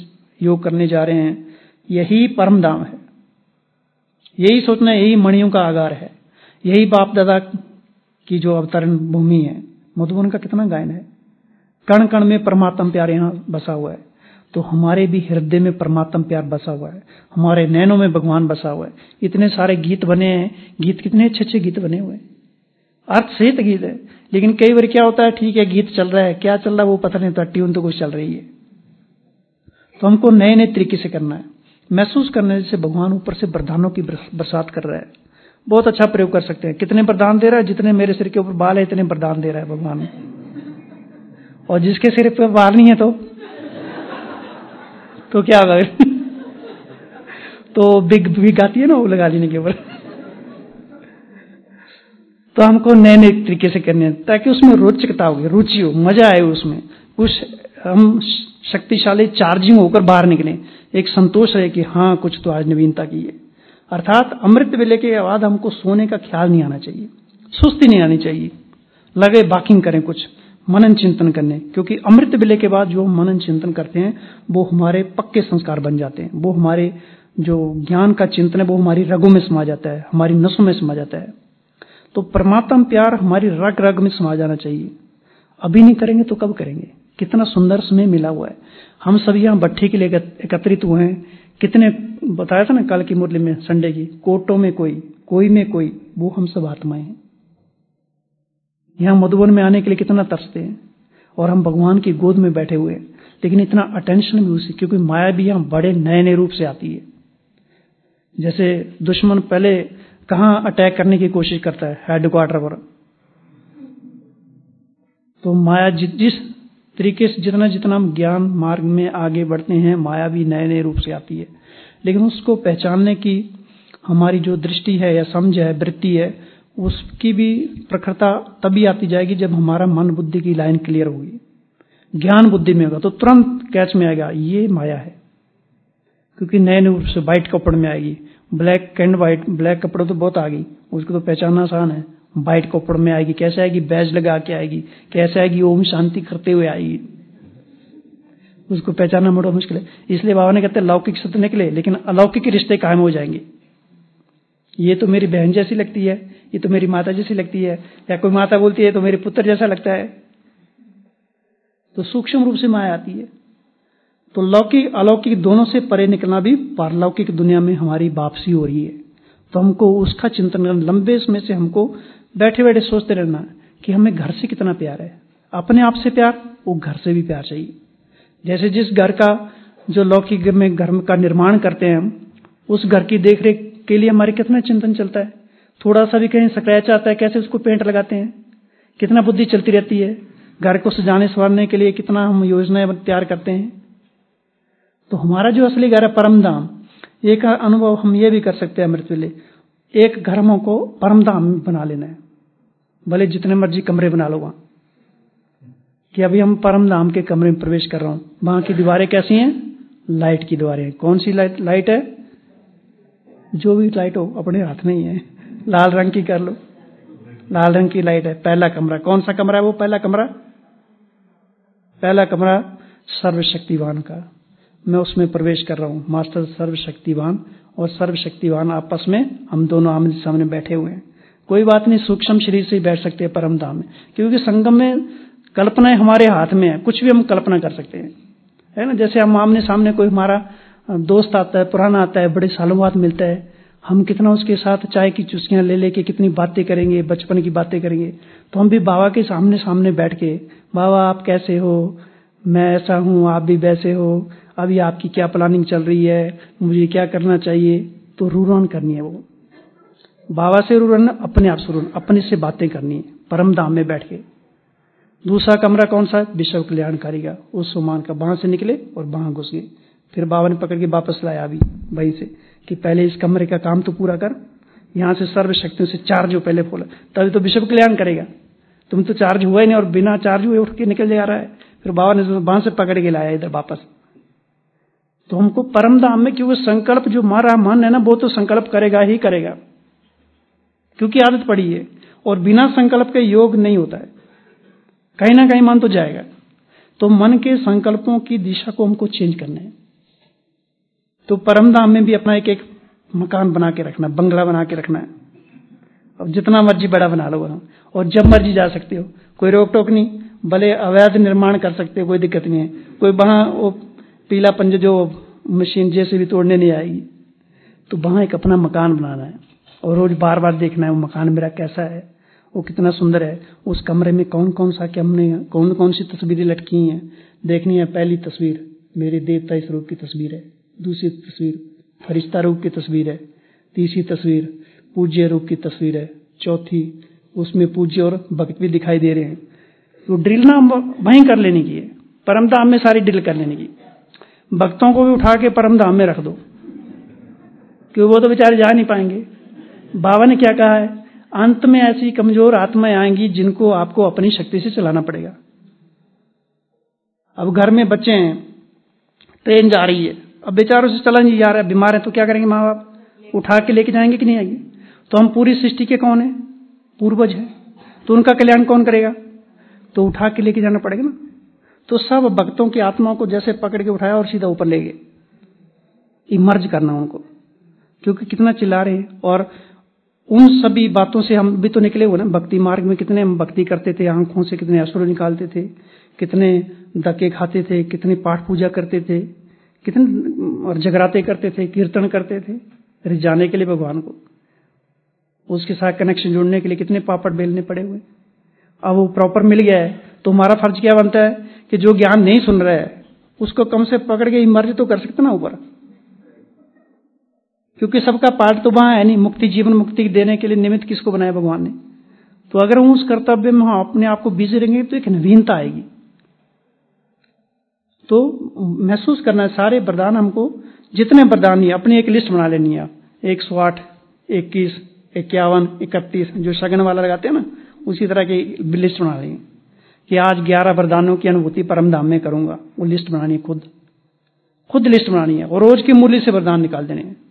योग करने जा रहे हैं, यही परम धाम है। यही सोचना है, यही मणियों का आगार है, यही बाप दादा की जो अवतरण भूमि है। मधुबन का कितना गायन है, कण कण में परमात्म प्यार यहाँ बसा हुआ है। तो हमारे भी हृदय में परमात्म प्यार बसा हुआ है, हमारे नैनों में भगवान बसा हुआ है। इतने सारे गीत बने हैं, गीत कितने अच्छे अच्छे गीत बने हुए हैं, अर्थ सहित गीत है। लेकिन कई बार क्या होता है, ठीक है गीत चल रहा है, क्या चल रहा है वो पता नहीं होता, ट्यून तो कुछ चल रही है। तो हमको नए नए तरीके से करना है, महसूस करने से भगवान ऊपर से वरदानों की बरसात कर रहा है। बहुत अच्छा प्रयोग कर सकते हैं। कितने वरदान दे रहा है, जितने मेरे सिर के ऊपर बाल है इतने वरदान दे रहा है भगवान। और जिसके सिर पर बाल नहीं है तो तो क्या होगा तो बिग बिग आती है ना वो लगा लेने के ऊपर। तो हमको नए नए तरीके से करने हैं ताकि उसमें रोचकता होगी, रुचि हो, मजा आए उसमें, उस हम शक्तिशाली चार्जिंग होकर बाहर निकले, एक संतोष रहे कि हाँ कुछ तो आज नवीनता की है। अर्थात अमृत वेले के बाद हमको सोने का ख्याल नहीं आना चाहिए, सुस्ती नहीं आनी चाहिए, लगे बाकिंग करें कुछ मनन चिंतन करने। क्योंकि अमृत वेले के बाद जो हम मनन चिंतन करते हैं वो हमारे पक्के संस्कार बन जाते हैं, वो हमारे जो ज्ञान का चिंतन है वो हमारी रगों में समा जाता है, हमारी नसों में समा जाता है। तो परमात्मा प्यार हमारी रग रग में समा जाना चाहिए। अभी नहीं करेंगे तो कब करेंगे? कितना सुंदर समय मिला हुआ है। हम सभी यहाँ भट्ठी के लिए एकत्रित हुए हैं। कितने बताया था ना कल की मुरली में, संडे की, कोटों में कोई, कोई में कोई, वो हम सब आत्माएं हैं। यहाँ मधुबन में आने के लिए कितना तरसते हैं और हम भगवान की गोद में बैठे हुए हैं। लेकिन इतना अटेंशन भी उसी, क्योंकि माया भी यहाँ बड़े नए नए रूप से आती है। जैसे दुश्मन पहले कहाँ अटैक करने की कोशिश करता है, हेडक्वार्टर पर। तो माया जिस तरीके से जितना जितना हम ज्ञान मार्ग में आगे बढ़ते हैं, माया भी नए नए रूप से आती है। लेकिन उसको पहचानने की हमारी जो दृष्टि है या समझ है, वृत्ति है, उसकी भी प्रखरता तभी आती जाएगी जब हमारा मन बुद्धि की लाइन क्लियर होगी, ज्ञान बुद्धि में होगा तो तुरंत कैच में आएगा ये माया है। क्योंकि नए नए रूप से व्हाइट कपड़े में आएगी, ब्लैक एंड व्हाइट, ब्लैक कपड़े तो बहुत आ गई, उसको तो पहचानना आसान है। व्हाइट कपड़े में आएगी, कैसे आएगी? बैज लगा के आएगी, कैसे आएगी? ओम शांति करते हुए आएगी, उसको पहचानना बड़ा मुश्किल है। इसलिए बाबा ने कहते हैं लौकिक सत्य निकले लेकिन अलौकिक रिश्ते कायम हो जाएंगे। ये तो मेरी बहन जैसी लगती है, ये तो मेरी माता जैसी लगती है, या कोई माता बोलती है तो मेरे पुत्र जैसा लगता है। तो सूक्ष्म रूप से माया आती है। तो लौकिक अलौकिक दोनों से परे निकलना भी पारलौकिक दुनिया में हमारी वापसी हो रही है। तो हमको उसका चिंतन करना, लंबे समय से हमको बैठे बैठे सोचते रहना कि हमें घर से कितना प्यार है, अपने आप से प्यार, वो घर से भी प्यार चाहिए। जैसे जिस घर का जो लौकिक में घर का निर्माण करते हैं हम, उस घर की देखरेख के लिए हमारे कितना चिंतन चलता है। थोड़ा सा भी कहीं स्क्रैच आता है, कैसे उसको पेंट लगाते हैं, कितना बुद्धि चलती रहती है। घर को सजाने संवारने के लिए कितना हम योजनाएं तैयार करते हैं। तो हमारा जो असली घर है परम धाम, एक अनुभव हम ये भी कर सकते हैं अमृत वेले, एक घर हमको परम धाम बना लेना है। भले जितने मर्जी कमरे बना लो वहां, कि अभी हम परम धाम के कमरे में प्रवेश कर रहा हूं। वहां की दीवारें कैसी हैं? लाइट की दीवारें हैं। कौन सी लाइट लाइट है? जो भी लाइट हो, अपने हाथ में ही है, लाल रंग की कर लो, लाल रंग की लाइट है। पहला कमरा, कौन सा कमरा है वो? पहला कमरा, पहला कमरा सर्वशक्तिवान का, मैं उसमें प्रवेश कर रहा हूं। मास्टर सर्वशक्तिवान और सर्वशक्तिवान आपस में हम दोनों आमने सामने बैठे हुए हैं। कोई बात नहीं, सूक्ष्म शरीर से ही बैठ सकते हैं परम धाम में, क्योंकि संगम में कल्पनाएं हमारे हाथ में है, कुछ भी हम कल्पना कर सकते हैं, है ना। जैसे हम आमने सामने कोई हमारा दोस्त आता है, पुराना आता है, बड़े सालों बाद मिलता है, हम कितना उसके साथ चाय की चुस्कियां ले लेके कितनी बातें करेंगे, बचपन की बातें करेंगे। तो हम भी बाबा के सामने सामने बैठ के, बाबा आप कैसे हो, मैं ऐसा हूं, आप भी वैसे हो, अभी आपकी क्या प्लानिंग चल रही है, मुझे क्या करना चाहिए, तो रूरन करनी है। वो बाबा से रूरन, अपने आप से रूरन, अपने से बातें करनी है परम धाम में बैठ के। दूसरा कमरा कौन सा? विश्व कल्याणकारी का, उस सुमान का। वहां से निकले और वहां घुस गए। फिर बाबा ने पकड़ के वापस लाया अभी वहीं से, कि पहले इस कमरे का काम तो पूरा कर, यहां से सर्व शक्तियों से चार्ज हो पहले फूला, तभी तो विश्व कल्याण करेगा। तुम तो चार्ज हुआ ही नहीं और बिना चार्ज हुए उठ के निकल जा रहा है। फिर बाबा ने वहां से पकड़ के लाया इधर वापस। तो हमको परम धाम में, क्योंकि संकल्प जो हमारा मन है ना, वो तो संकल्प करेगा ही करेगा, क्योंकि आदत पड़ी है। और बिना संकल्प के योग नहीं होता है, कहीं ना कहीं मन तो जाएगा। तो मन के संकल्पों की दिशा को हमको चेंज करना है। तो परम धाम में भी अपना एक एक मकान बना के रखना, बंगला बना के रखना है। अब जितना मर्जी बड़ा बना लो वहां, और जब मर्जी जा सकते हो, कोई रोक टोक नहीं। भले अवैध निर्माण कर सकते हो, कोई दिक्कत नहीं है। कोई वहां वो पीला पंज जो मशीन जैसे भी तोड़ने नहीं आएगी। तो वहां एक अपना मकान बनाना है और रोज बार बार देखना है वो मकान मेरा कैसा है, वो कितना सुंदर है, उस कमरे में कौन कौन सा क्या हमने कौन कौन सी तस्वीरें लटकी हैं देखनी है। पहली तस्वीर मेरे देवता स्वरूप की तस्वीर है, दूसरी तस्वीर फरिश्ता रूप की तस्वीर है, तीसरी तस्वीर पूज्य रूप की तस्वीर है, चौथी उसमें पूज्य और भक्त भी दिखाई दे रहे हैं। तो ड्रिल ना वहीं कर लेने की है, परम धाम में सारी ड्रिल कर लेने की। भक्तों को भी उठा के परम धाम में रख दो, क्योंकि वो तो बेचारे जा नहीं पाएंगे। बाबा ने क्या कहा है, अंत में ऐसी कमजोर आत्माएं आएंगी जिनको आपको अपनी शक्ति से चलाना पड़ेगा। अब घर में बच्चे हैं, ट्रेन जा रही है, अब बेचारों से चला नहीं जा रहा है, बीमार है, तो क्या करेंगे माँ बाप? उठा के लेके जाएंगे कि नहीं आएंगे? तो हम पूरी सृष्टि के कौन है? पूर्वज है, तो उनका कल्याण कौन करेगा? तो उठा के लेके जाना पड़ेगा ना। तो सब भक्तों की आत्माओं को जैसे पकड़ के उठाया और सीधा ऊपर ले गए, इमर्ज करना उनको, क्योंकि कितना चिल्ला रहे हैं। और उन सभी बातों से हम भी तो निकले हुए ना। भक्ति मार्ग में कितने हम भक्ति करते थे, आंखों से कितने अश्रु निकालते थे, कितने धक्के खाते थे, कितनी पाठ पूजा करते थे, कितने और जगराते करते थे, कीर्तन करते थे रिझाने के लिए भगवान को, उसके साथ कनेक्शन जोड़ने के लिए कितने पापड़ बेलने पड़े हुए। अब वो प्रॉपर मिल गया है तो हमारा फर्ज क्या बनता है कि जो ज्ञान नहीं सुन रहा है उसको कम से पकड़ के इमर्ज तो कर सकते ना ऊपर, क्योंकि सबका पाठ तो वहां है नहीं। मुक्ति जीवन मुक्ति देने के लिए निमित्त किसको बनाया भगवान ने? तो अगर हम उस कर्तव्य में हम अपने आप को बिजी रहेंगे तो एक नवीनता आएगी। तो महसूस करना है सारे वरदान हमको, जितने वरदान नहीं अपनी एक लिस्ट बना लेनी है। एक सौ आठ, इक्कीस, इक्यावन, इकतीस जो शगन वाला लगाते हैं ना, उसी तरह की लिस्ट बना लेंगे कि आज ग्यारह वरदानों की अनुभूति परम धाम में करूंगा। वो लिस्ट बनानी है, खुद खुद लिस्ट बनानी है, और रोज की मुरली से वरदान निकाल देने हैं।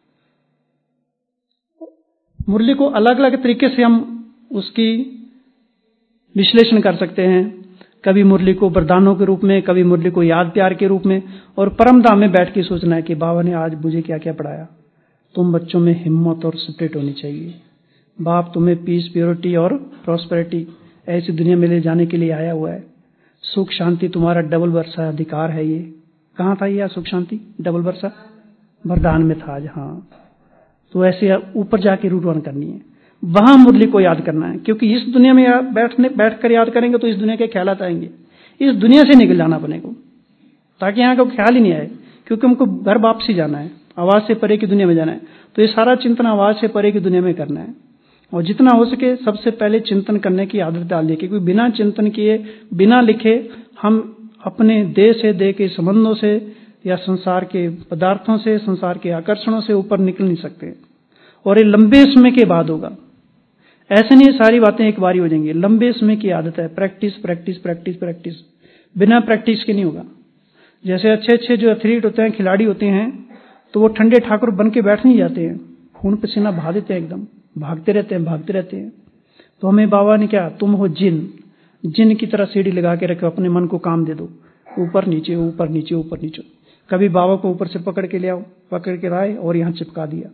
मुरली को अलग अलग तरीके से हम उसकी विश्लेषण कर सकते हैं। कभी मुरली को वरदानों के रूप में, कभी मुरली को याद प्यार के रूप में, और परम धाम में बैठ के सोचना है कि बाबा ने आज मुझे क्या क्या पढ़ाया। तुम बच्चों में हिम्मत और स्पिरिट होनी चाहिए। बाप तुम्हें पीस, प्योरिटी और प्रॉस्पेरिटी ऐसी दुनिया में ले जाने के लिए आया हुआ है। सुख शांति तुम्हारा डबल वर्षा अधिकार है। ये कहाँ था? ये सुख शांति डबल वर्षा वरदान में था आज। हाँ, तो ऐसे ऊपर जाके रूट वन करनी है, वहां मुरली को याद करना है। क्योंकि इस दुनिया में बैठने बैठकर याद करेंगे तो इस दुनिया के ख्याल आएंगे। इस दुनिया से निकल जाना अपने को, ताकि यहाँ का ख्याल ही नहीं आए, क्योंकि हमको घर वापसी जाना है, आवाज से परे की दुनिया में जाना है। तो ये सारा चिंतन आवाज से परे की दुनिया में करना है। और जितना हो सके सबसे पहले चिंतन करने की आदत डाल दी, क्योंकि बिना चिंतन किए, बिना लिखे हम अपने देह से, देह के संबंधों से या संसार के पदार्थों से, संसार के आकर्षणों से ऊपर निकल नहीं सकते। और ये लंबे समय के बाद होगा, ऐसे नहीं सारी बातें एक बार ही हो जाएंगी। लंबे समय की आदत है, प्रैक्टिस प्रैक्टिस प्रैक्टिस प्रैक्टिस, बिना प्रैक्टिस के नहीं होगा। जैसे अच्छे अच्छे जो एथलीट होते हैं, खिलाड़ी होते हैं, तो वो ठंडे ठाकुर बन के बैठ नहीं जाते हैं, खून पसीना बहा देते हैं, एकदम भागते रहते हैं भागते रहते हैं। तो हमें बाबा ने क्या, तुम हो जिन, जिन की तरह सीढ़ी लगा के रखो, अपने मन को काम दे दो, ऊपर नीचे ऊपर नीचे ऊपर नीचे। कभी बाबा को ऊपर से पकड़ के ले आओ, पकड़ के लाए और यहां चिपका दिया,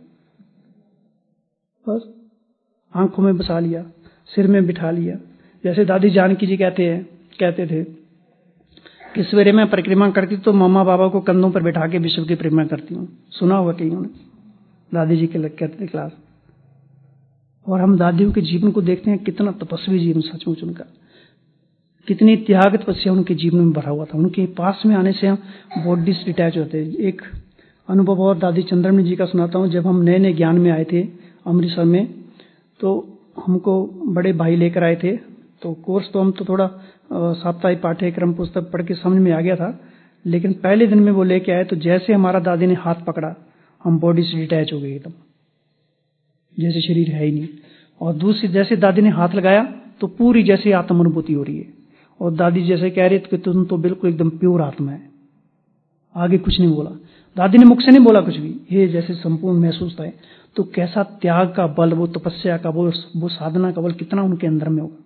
बस आंखों में बसा लिया, सिर में बिठा लिया। जैसे दादी जानकी जी कहते हैं कहते थे कि सवेरे में परिक्रमा करती तो मम्मा बाबा को कंधों पर बैठा के विश्व की परिक्रमा करती हूँ। सुना होगा कहीं ने, दादी जी के लग कहते थे क्लास। और हम दादियों के जीवन को देखते हैं, कितना तपस्वी जीवन सचमुच उनका, कितनी त्याग तपस्या उनके जीवन में भरा हुआ था। उनके पास में आने से हम बॉडी से डिटैच होते हैं। एक अनुभव और दादी चंद्रमणि जी का सुनाता हूँ। जब हम नए नए ज्ञान में आए थे अमृतसर में, तो हमको बड़े भाई लेकर आए थे। तो कोर्स तो हम तो थोड़ा साप्ताहिक पाठ्यक्रम पुस्तक पढ़ के समझ में आ गया था, लेकिन पहले दिन में वो लेके आए तो जैसे हमारा दादी ने हाथ पकड़ा, हम बॉडी से डिटैच हो गए एकदम, जैसे शरीर है ही नहीं। और दूसरी जैसे दादी ने हाथ लगाया तो पूरी जैसे आत्म अनुभूति हो रही है, और दादी जैसे कह रही थी कि तुम तो बिल्कुल एकदम प्योर आत्मा है। आगे कुछ नहीं बोला, दादी ने मुख से नहीं बोला कुछ भी, ये जैसे संपूर्ण महसूस था। तो कैसा त्याग का बल, वो तपस्या का वो वो साधना का बल कितना उनके अंदर में होगा।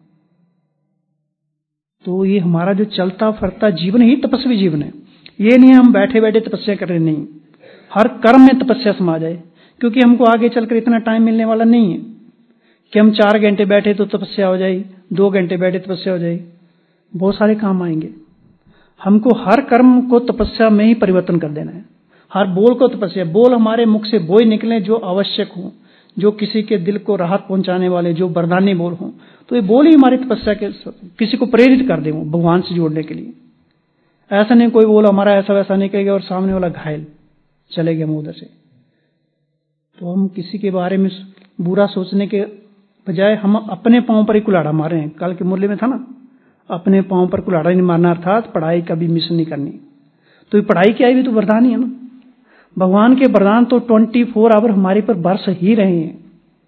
तो ये हमारा जो चलता फिरता जीवन ही तपस्वी जीवन है। ये नहीं हम बैठे बैठे तपस्या कर रहे, नहीं, हर कर्म में तपस्या समा जाए, क्योंकि हमको आगे चलकर इतना टाइम मिलने वाला नहीं है कि हम चार घंटे बैठे तो तपस्या हो जाए, दो घंटे बैठे तपस्या हो जाए। बहुत सारे काम आएंगे। हमको हर कर्म को तपस्या में ही परिवर्तन कर देना है। हर बोल को तपस्या, बोल हमारे मुख से वो ही निकले जो आवश्यक हो, जो किसी के दिल को राहत पहुंचाने वाले, जो वरदानी बोल हो। तो ये बोल ही हमारी तपस्या के किसी को प्रेरित कर दे वो भगवान से जोड़ने के लिए। ऐसा नहीं कोई बोल हमारा ऐसा वैसा निकलेगा और सामने वाला घायल चले गया मुंह उधर से। तो हम किसी के बारे में बुरा सोचने के बजाय हम अपने पांव पर ही कुल्हाड़ा मारे हैं। कल के मुरली में था ना, अपने पांव पर कुल्हाड़ा नहीं मारना, अर्थात पढ़ाई कभी मिस नहीं करनी। तो ये पढ़ाई की आई भी तो वरदान ही है ना। भगवान के वरदान तो ट्वेंटी फोर आवर हमारे पर बरस ही रहे हैं।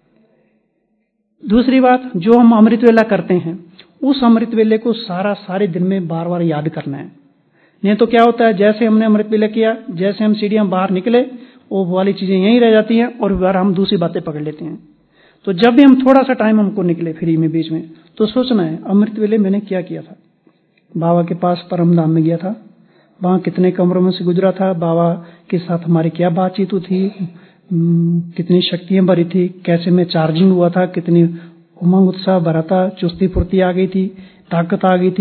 दूसरी बात, जो हम अमृत वेला करते हैं उस अमृत वेले को सारा सारे दिन में बार बार याद करना है। नहीं तो क्या होता है, जैसे हमने अमृत वेला किया, जैसे हम सीढ़ियां बाहर निकले वो वाली चीजें यहीं रह जाती हैं और बार हम दूसरी बातें पकड़ लेते हैं। तो जब भी हम थोड़ा सा टाइम हमको निकले फ्री में बीच में, तो सोचना है अमृत वेले मैंने क्या किया था। बाबा के पास परम धाम में गया था, वहां कितने कमरों में से गुजरा था, बाबा के साथ हमारी क्या बातचीत थी, कितनी शक्तियां भरी थी, कैसे मैं चार्जिंग हुआ था, कितनी उमंग उत्साह भरा था, चुस्ती फुर्ती आ गई थी, ताकत आ गई थी।